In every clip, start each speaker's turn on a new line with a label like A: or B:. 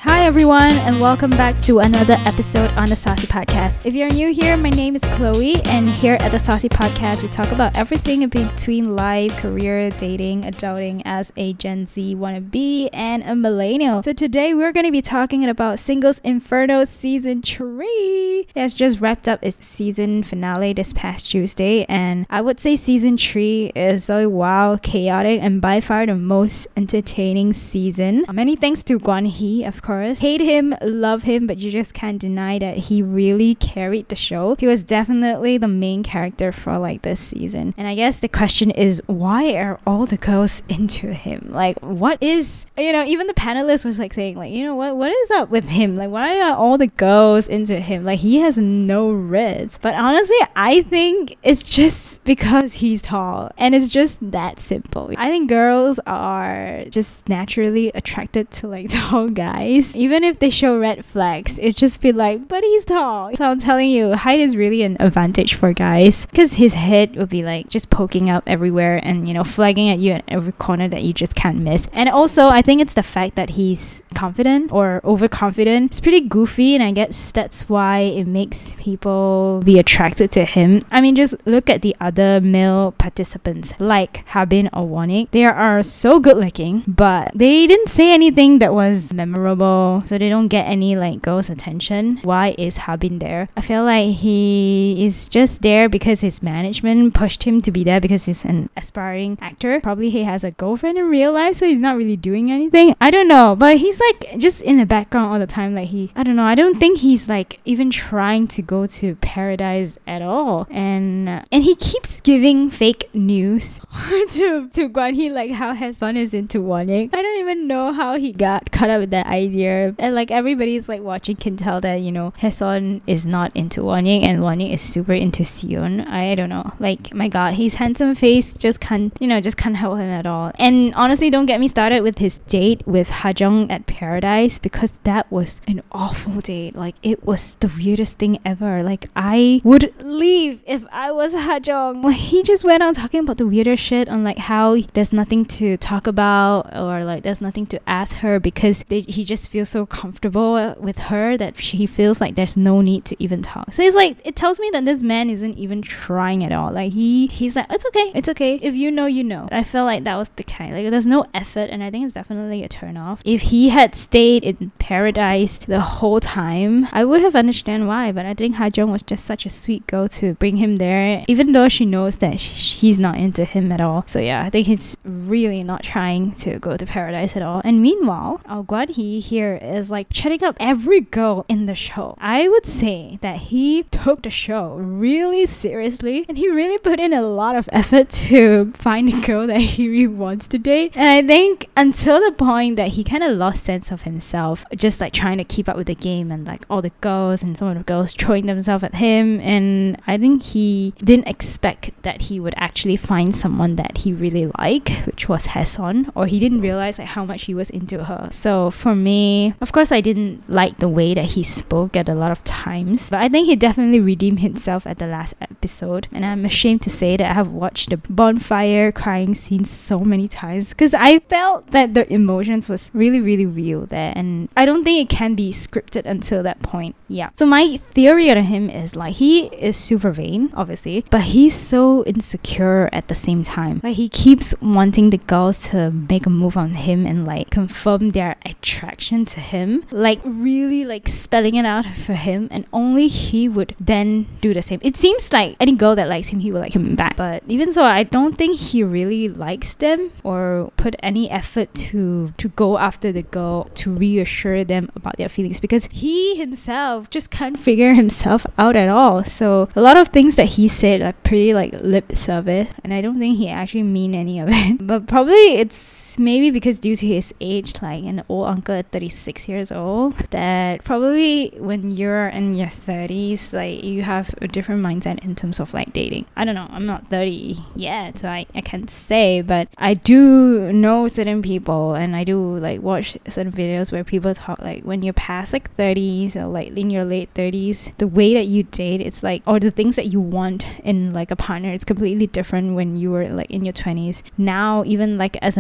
A: Hi everyone, and welcome back to another episode on the Saucy Podcast. If you're new here, my name is Chloe, and here at the Saucy Podcast, we talk about everything in between life, career, dating, adulting as a Gen Z wannabe and a millennial. So today we're going to be talking about Singles Inferno Season 3. It has just wrapped up its season finale this past Tuesday, and I would say Season 3 is so wild, chaotic, and by far the most entertaining season. Many thanks to Guan Hee, of course. Hate him, love him, but you just can't deny that he really carried the show. He was definitely the main character for like this season. And I guess the question is, why are all the girls into him? Like, what is, even the panelists was like saying like, what is up with him? Like, why are all the girls into him? Like, he has no reds. But honestly, I think it's just because he's tall, and it's just that simple. I think girls are just naturally attracted to like tall guys. Even if they show red flags, it just be like, but he's tall. So I'm telling you, height is really an advantage for guys, because his head would be like just poking up everywhere and flagging at you at every corner that you just can't miss. And also I think it's the fact that he's confident or overconfident. It's pretty goofy, and I guess that's why it makes people be attracted to him. I mean, just look at the other male participants like Habin or Warnick. They are so good looking, but they didn't say anything that was memorable, so they don't get any like girls' attention. Why is Habin there? I feel like he is just there because his management pushed him to be there because he's an aspiring actor. Probably he has a girlfriend in real life, so he's not really doing anything. I don't know, but he's like just in the background all the time. Like I don't know, I don't think he's like even trying to go to paradise at all. And he keeps giving fake news to Guan Hee, like how Haesun is into Warnick. I don't even know how he got caught up with that idea. And like everybody's like watching can tell that Haesun is not into Warnick and Warnick is super into Seon. I don't know, like my god, his handsome face just can't help him at all. And honestly, don't get me started with his date with Hajong at Paradise, because that was an awful date. Like, it was the weirdest thing ever. Like, I would leave if I was Hajong. Like, he just went on talking about the weirdest shit on like how there's nothing to talk about, or like there's nothing to ask her because he just feels so comfortable with her that he feels like there's no need to even talk. So it's like, it tells me that this man isn't even trying at all. Like he's like, it's okay if you know. I felt like that was the kind, like there's no effort, and I think it's definitely a turn off. If he had stayed in Paradise the whole time, I would have understand why, but I think Hajong was just such a sweet girl to bring him there, even though she knows that he's not into him at all. So yeah, I think he's really not trying to go to Paradise at all. And meanwhile, our Guan Hee here is like chatting up every girl in the show. I would say that he took the show really seriously, and he really put in a lot of effort to find a girl that he really wants to date. And I think until the point that he kind of lost sense of himself, just like trying to keep up with the game, and like all the girls and some of the girls throwing themselves at him. And I think he didn't expect that he would actually find someone that he really liked, which was Haesun, or he didn't realize like how much he was into her. So for me, of course, I didn't like the way that he spoke at a lot of times, but I think he definitely redeemed himself at the last episode. And I'm ashamed to say that I have watched the bonfire crying scene so many times, because I felt that the emotions was really, really real there, and I don't think it can be scripted until that point. Yeah. So my theory on him is like, he is super vain, obviously, but he's so insecure at the same time. Like, he keeps wanting the girls to make a move on him and like confirm their attraction to him, like really like spelling it out for him, and only he would then do the same. It seems like any girl that likes him, he will like him back. But even so, I don't think he really likes them or put any effort to go after the girl to reassure them about their feelings, because he himself just can't figure himself out at all. So a lot of things that he said are pretty like lip service, and I don't think he actually mean any of it. But probably it's maybe because due to his age, like an old uncle at 36 years old, that probably when you're in your 30s, like you have a different mindset in terms of like dating. I don't know, I'm not 30 yet, so I can't say, but I do know certain people, and I do like watch certain videos where people talk like when you're past like 30s or like in your late 30s, the way that you date, it's like, or the things that you want in like a partner, it's completely different when you were like in your 20s. Now, even like as a male,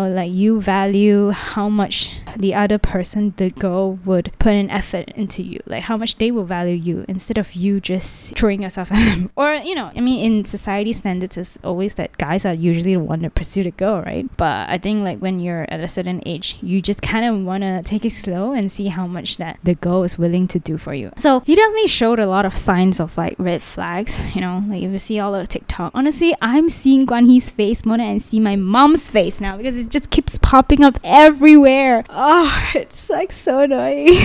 A: like you value how much the other person, the girl, would put an effort into you, like how much they will value you instead of you just throwing yourself at them. Or I mean, in society standards, it's always that guys are usually the one that pursue the girl, right? But I think like when you're at a certain age, you just kind of want to take it slow and see how much that the girl is willing to do for you. So he definitely showed a lot of signs of like red flags, like if you see all of TikTok. Honestly, I'm seeing Guan Hee's face more than I see my mom's face now, because it just keeps popping up everywhere. Oh, it's like so annoying.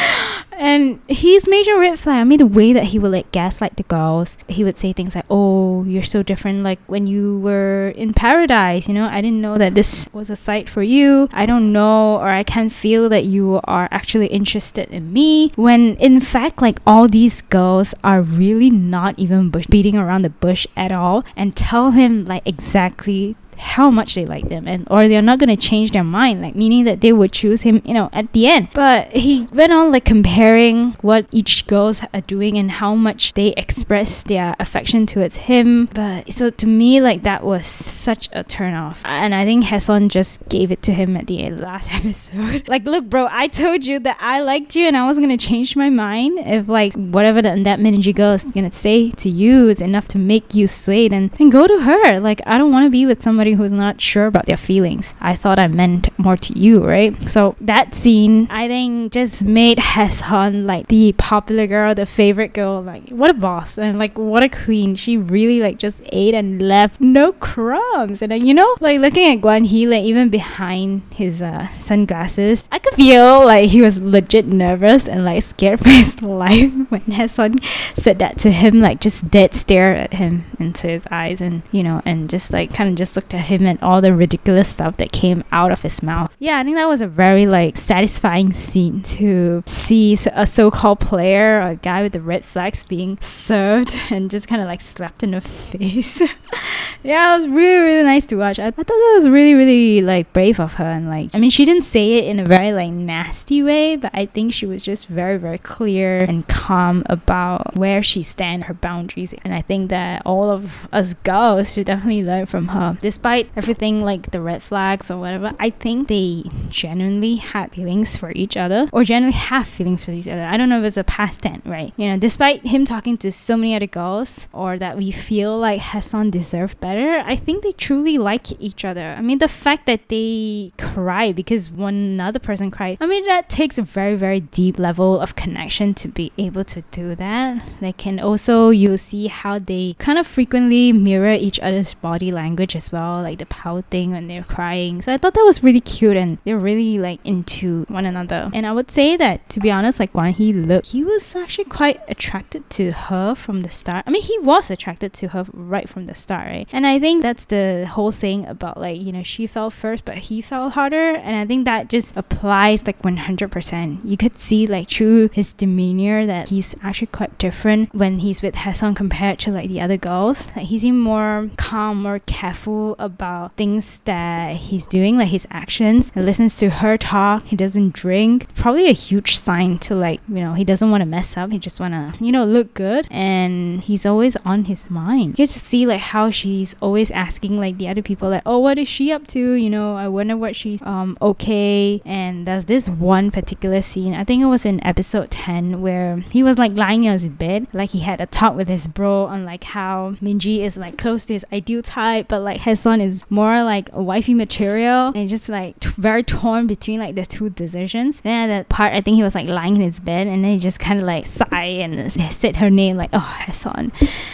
A: And his major red flag, I mean, the way that he would like gaslight the girls. He would say things like, oh, you're so different like when you were in paradise, I didn't know that this was a sight for you. I don't know, or I can't feel that you are actually interested in me, when in fact like all these girls are really not even beating around the bush at all, and tell him like exactly how much they like them, and or they're not going to change their mind, like meaning that they would choose him at the end. But he went on like comparing what each girls are doing and how much they express their affection towards him. But so to me, like that was such a turn off, and I think Haesun just gave it to him at the last episode. Like, look bro, I told you that I liked you and I wasn't going to change my mind. If like whatever that Minji girl is going to say to you is enough to make you sway, then go to her. Like, I don't want to be with somebody who's not sure about their feelings. I thought I meant more to you, right? So that scene, I think, just made Haesun like the popular girl, the favorite girl. Like, what a boss, and like what a queen. She really like just ate and left no crumbs. And like looking at Guan Hee, like even behind his sunglasses, I could feel like he was legit nervous and like scared for his life when Haesun said that to him, like just dead stare at him into his eyes, and and just like kind of just looked at him and all the ridiculous stuff that came out of his mouth. Yeah, I think that was a very like satisfying scene to see a so-called player, a guy with the red flags, being served and just kind of like slapped in the face. Yeah, it was really, really nice to watch. I thought that was really, really like brave of her, and like, I mean, she didn't say it in a very like nasty way, but I think she was just very, very clear and calm about where she stands, her boundaries. And I think that all of us girls should definitely learn from her. Despite everything like the red flags or whatever, I think they genuinely had feelings for each other, or genuinely have feelings for each other. I don't know if it's a past tense, right? Despite him talking to so many other girls, or that we feel like Haesun deserved better, I think they truly like each other. I mean, the fact that they cry because one another person cried, I mean, that takes a very, very deep level of connection to be able to do that. Like, and also you'll see how they kind of frequently mirror each other's body language as well, like the pouting when they're crying. So I thought that was really cute, and they're really like into one another. And I would say that, to be honest, like Guan Hee he was actually quite attracted to her from the start. I mean, he was attracted to her right from the start, right? And I think that's the whole thing about like, she fell first but he fell harder, and I think that just applies like 100%. You could see like through his demeanor that he's actually quite different when he's with Haesun compared to like the other girls. Like, he seemed more calm, more careful about things that he's doing, like his actions. He listens to her talk. He doesn't drink. Probably a huge sign to like, he doesn't want to mess up. He just want to, look good, and he's always on his mind. You get to see like how she's always asking like the other people like, oh, what is she up to? I wonder what she's okay. And there's this one particular scene, I think it was in episode 10, where he was like lying on his bed, like he had a talk with his bro on like how Minji is like close to his ideal type, but like Haesun is more like a wifey material, and just like very torn between like the two decisions. Then at that part, I think he was like lying in his bed, and then he just kind of like sigh and said her name, like, oh, Haesun.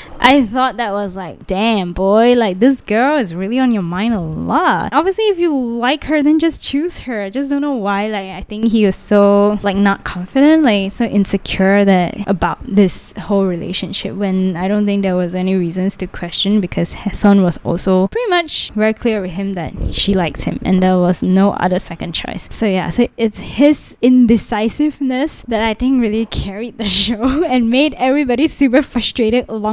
A: I thought that was like, damn boy, like this girl is really on your mind a lot. Obviously, if you like her, then just choose her. I just don't know why. Like, I think he was so like not confident, like so insecure that about this whole relationship, when I don't think there was any reasons to question, because Haesun was also pretty much very clear with him that she liked him, and there was no other second choice. So yeah, so it's his indecisiveness that I think really carried the show and made everybody super frustrated along the way.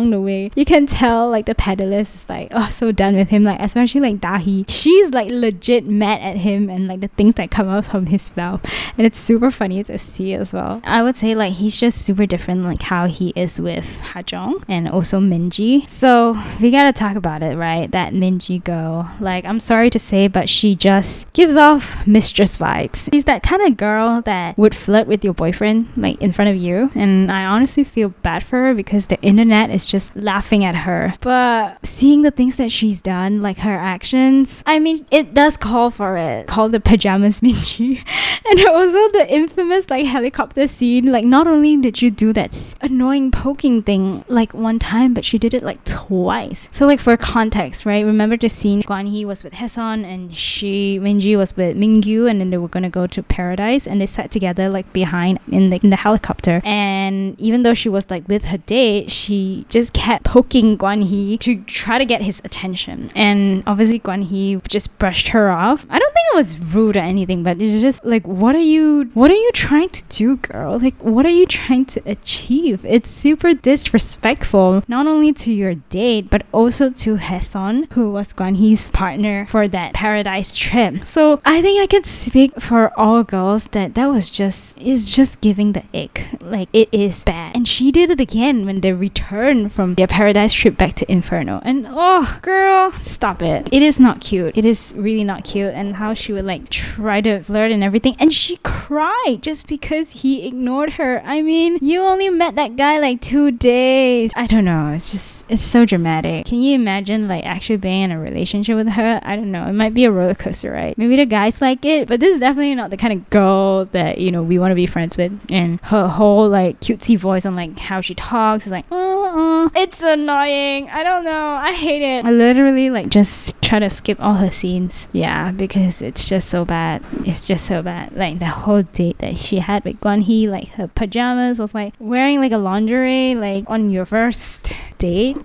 A: way. You can tell like the pedalist is like, oh, so done with him. Like especially like Dahi, she's like legit mad at him and like the things that come out from his mouth, and it's super funny to see as well. I would say like he's just super different like how he is with Hajong and also Minji. So we gotta talk about it, right? That Minji girl, like I'm sorry to say, but she just gives off mistress vibes. She's that kind of girl that would flirt with your boyfriend like in front of you, and I honestly feel bad for her because the internet is just laughing at her. But seeing the things that she's done, like her actions, I mean, it does call for it. Call the pajamas Minji. And also the infamous like helicopter scene. Like not only did you do that annoying poking thing like one time, but she did it like twice. So like for context, right? Remember the scene Guan Hee was with Haesun and Minji was with Mingyu, and then they were gonna go to paradise, and they sat together like behind in the helicopter. And even though she was like with her date, she just kept poking Guan Hee to try to get his attention. And obviously Guan Hee just brushed her off. I don't think it was rude or anything, but it's just like, what are you trying to do, girl? Like, what are you trying to achieve? It's super disrespectful, not only to your date, but also to Haesun, who was Guan Hee's partner for that paradise trip. So I think I can speak for all girls that was just giving the ick. Like, it is bad. And she did it again when they returned from their paradise trip back to Inferno. And oh, girl, stop it. It is not cute. It is really not cute. And how she would like try to flirt and everything. And she cried just because he ignored her. I mean, you only met that guy like 2 days. I don't know. It's so dramatic. Can you imagine like actually being in a relationship with her? I don't know. It might be a roller coaster, right? Maybe the guys like it, but this is definitely not the kind of girl that, you know, we want to be friends with. And her whole like cutesy voice on like how she talks is like, it's annoying. I don't know. I hate it. I literally like just try to skip all her scenes. Yeah, because it's just so bad. It's just so bad. Like the whole date that she had with Guan Hee, like her pajamas was like wearing like a lingerie like on your first date.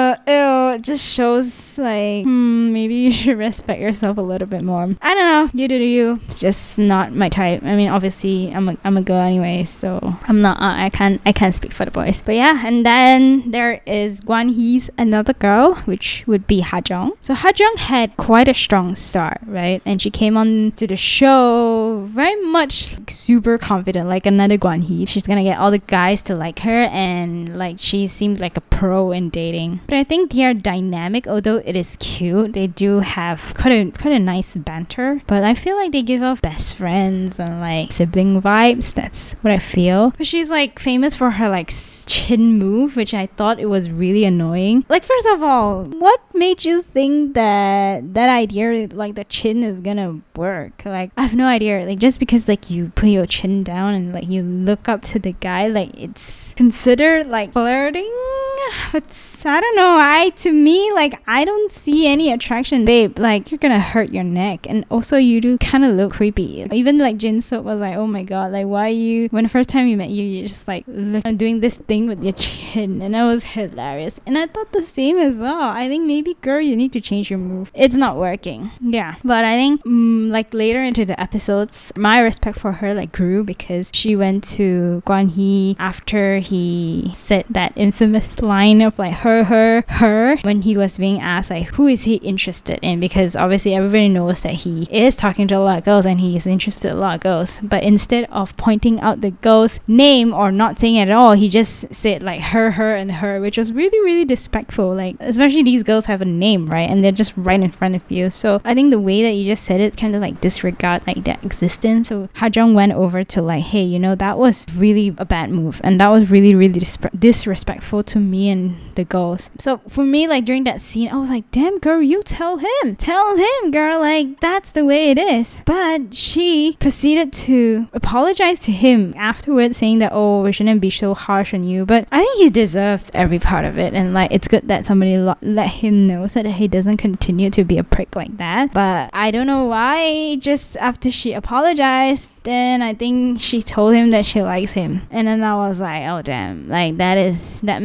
A: It just shows like maybe you should respect yourself a little bit more. I don't know. You do you. Just not my type. I mean, obviously I'm a girl anyway, so I'm not. I can't speak for the boys. But yeah, and then there is Guan Hee's another girl, which would be Hajong. So Hajong had quite a strong start, right? And she came on to the show very much like, super confident, like another Guan Hee. She's gonna get all the guys to like her, and like she seemed like a pro in dating. But I think their dynamic, although it is cute, they do have quite a nice banter. But I feel like they give off best friends and like sibling vibes. That's what I feel. But she's like famous for her like chin move, which I thought it was really annoying. Like, first of all, what made you think that idea like the chin is gonna work? Like, I have no idea. Like, just because like you put your chin down and like you look up to the guy, like it's considered like flirting. But I don't know. To me, like, I don't see any attraction, babe. Like, you're gonna hurt your neck, and also you do kind of look creepy. Even like Jin Sook was like, oh my god, like why you? When the first time you met you're just like doing this thing with your chin, and that was hilarious. And I thought the same as well. I think maybe, girl, you need to change your move. It's not working. Yeah, but I think like later into the episodes, my respect for her like grew because she went to Guan Hee after he said that infamous line of like her when he was being asked like who is he interested in, because obviously everybody knows that he is talking to a lot of girls and he is interested in a lot of girls. But instead of pointing out the girl's name or not saying it at all, he just said like her and her, which was really, really disrespectful. Like, especially these girls have a name, right? And they're just right in front of you. So I think the way that you just said it kind of like disregard like their existence. So Hajong went over to like, hey, you know, that was really a bad move, and that was really, really disrespectful to me and the girls. So for me, like during that scene, I was like, damn, girl, you tell him, girl, like that's the way it is. But she proceeded to apologize to him afterwards, saying that, oh, we shouldn't be so harsh on you. But I think he deserves every part of it, and like it's good that somebody let him know so that he doesn't continue to be a prick like that. But I don't know why just after she apologized, then I think she told him that she likes him, and then I was like, oh damn, like that man not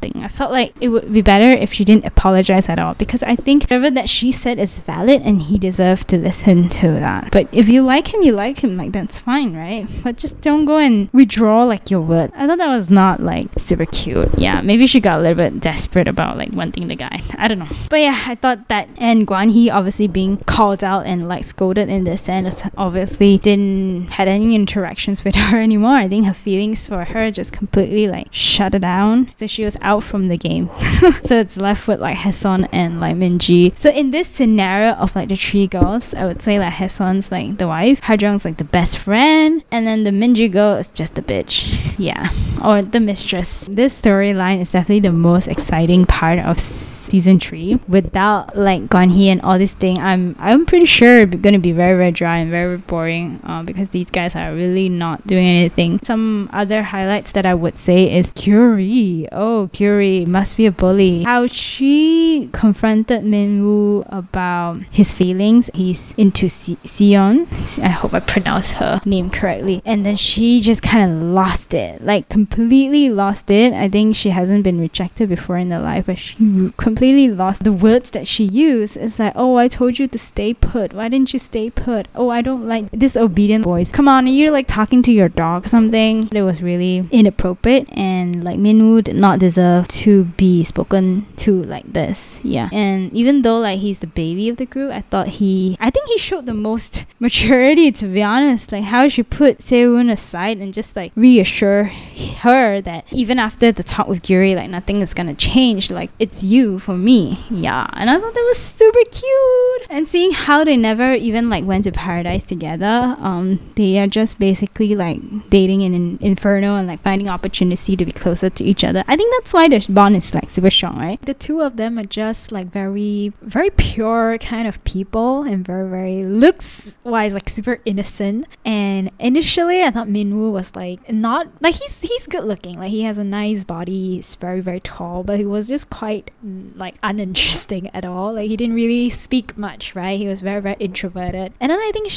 A: nothing. I felt like it would be better if she didn't apologize at all, because I think whatever that she said is valid and he deserved to listen to that. But if you like him, you like him, like that's fine, right? But just don't go and withdraw like your word. I thought that was not like super cute. Yeah, maybe she got a little bit desperate about like wanting the guy. I don't know. But yeah, I thought that, and Guan Hee obviously being called out and like scolded in this sense, obviously didn't had any interactions with her anymore. I think her feelings for her just completely like shut it down. So she was out from the game. So it's left with like Haesun and like Minji. So in this scenario of like the three girls, I would say like Haesun's like the wife, Hajong's like the best friend, and then the Minji girl is just the bitch. Yeah, or the mistress. This storyline is definitely the most exciting part of season 3. Without like Guan Hee and all this thing, I'm pretty sure it's gonna be very, very dry and very boring, because these guys are really not doing anything. Some other highlights that I would say is Gyuri. Oh, Gyuri must be a bully. How she confronted Minwoo about his feelings. He's into Sion. I hope I pronounced her name correctly. And then she just kind of lost it, like completely lost it. I think she hasn't been rejected before in her life, but she completely lost the words that she used. It's like, oh, I told you to stay put. Why didn't you stay put? Oh, I don't like disobedient boys. Come on, you're like talking to your dog or something. It was really inappropriate, and like Minwoo did not deserve to be spoken to like this. Yeah. And even though like he's the baby of the group, I think he showed the most maturity, to be honest. Like how she put Sehun aside and just like reassure her that even after the talk with Gyuri, like nothing is gonna change. Like it's you for me. Yeah. And I thought that was super cute. And seeing how they never even like went to paradise together, they are just basically like dating in an inferno and like finding opportunity to be closer to each other. I think that's why the bond is like super strong, right? The two of them are just like very, very pure kind of people, and very, very looks wise, like super innocent. And initially I thought Minwoo was like not like he's good looking, like he has a nice body, he's very, very tall, but he was just quite like uninteresting at all. Like he didn't really speak much, right? He was very, very introverted. And then I think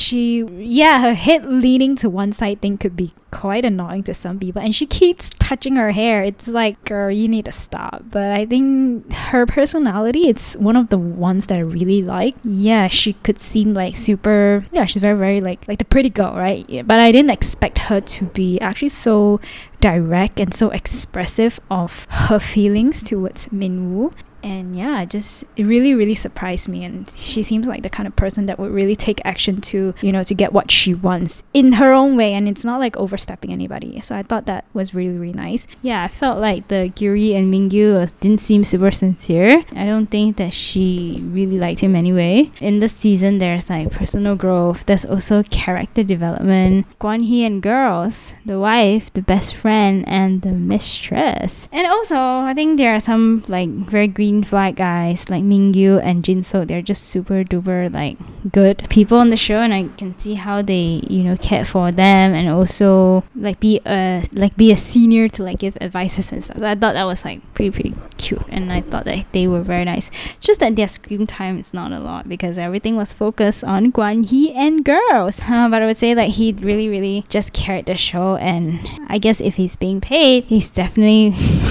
A: her head leaning to one side thing could be quite annoying to some people, and she keeps touching her hair. It's like, girl, you need to stop. But I think her personality, it's one of the ones that I really like. Yeah, she could seem like super, she's very, very like the pretty girl, right? Yeah, but I didn't expect her to be actually so direct and so expressive of her feelings towards Minwoo. And yeah, it really, really surprised me. And she seems like the kind of person that would really take action to, to get what she wants in her own way. And it's not like overstepping anybody. So I thought that was really, really nice. Yeah, I felt like the Gyuri and Mingyu didn't seem super sincere. I don't think that she really liked him anyway. In this season, there's like personal growth. There's also character development. Guan Hee and girls, the wife, the best friend, and the mistress. And also, I think there are some like very green flag guys like Mingyu and Jin-sook. They're just super duper like good people on the show, and I can see how they cared for them, and also like be a senior to like give advices and stuff. So I thought that was like pretty cute, and I thought that they were very nice. It's just that their screen time is not a lot because everything was focused on Guan Hee and girls. But I would say that he really, really just carried the show, and I guess if he's being paid, he's definitely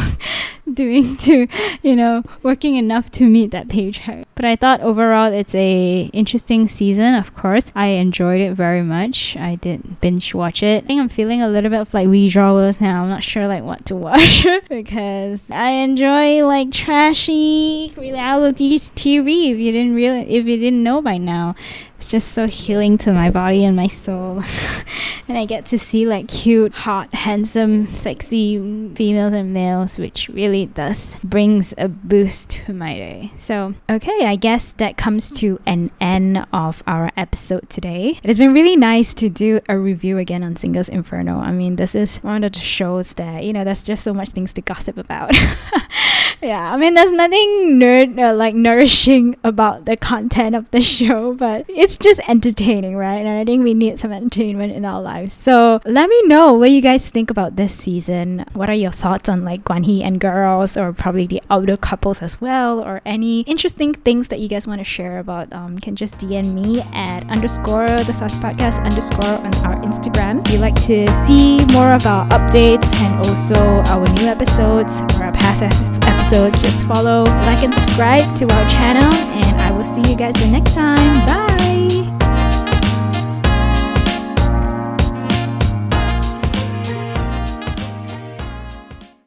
A: doing to working enough to meet that paycheck. But I thought overall it's a interesting season. Of course, I enjoyed it very much. I did binge watch it. I think I'm feeling a little bit of like withdrawals now. I'm not sure like what to watch because I enjoy like trashy reality TV. If you didn't know by now, it's just so healing to my body and my soul. And I get to see like cute, hot, handsome, sexy females and males, which really does brings a boost to my day. So okay, I guess that comes to an end of our episode today. It has been really nice to do a review again on Singles Inferno. I mean, this is one of the shows that there's just so much things to gossip about. Yeah, I mean, there's nothing nourishing about the content of the show, but it's just entertaining, right? And I think we need some entertainment in our lives. So let me know what you guys think about this season. What are your thoughts on like Guan Hee and girls, or probably the other couples as well, or any interesting things that you guys want to share about? You can just DM me at _the Sassy Podcast _ on our Instagram. If you'd like to see more of our updates and also our new episodes or our past past episodes, just follow, like, and subscribe to our channel, and I will see you guys the next time. Bye.